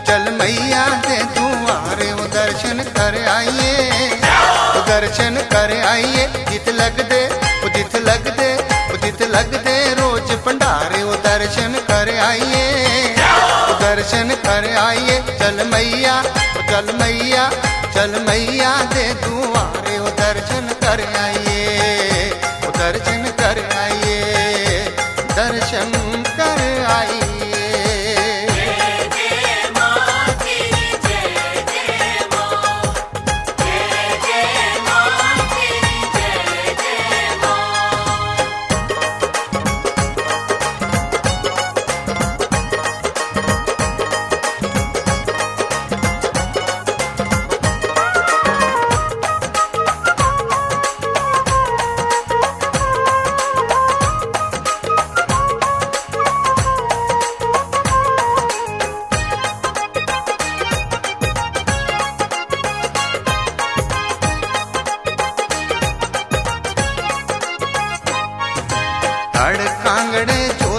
चल मैया दे दुआरे वो दर्शन कर आइए, वो दर्शन कर आइए। जित लग दे वो जित लग दे वो जित लग दे रोज भंडारे वो दर्शन कर आइए, वो दर्शन कर आइए। चल मैया चल मैया चल मैया दे दुआरे वो दर्शन कर आइए, वो दर्शन कर आइए, दर्शन कर आइए। धड़ कांगड़े जो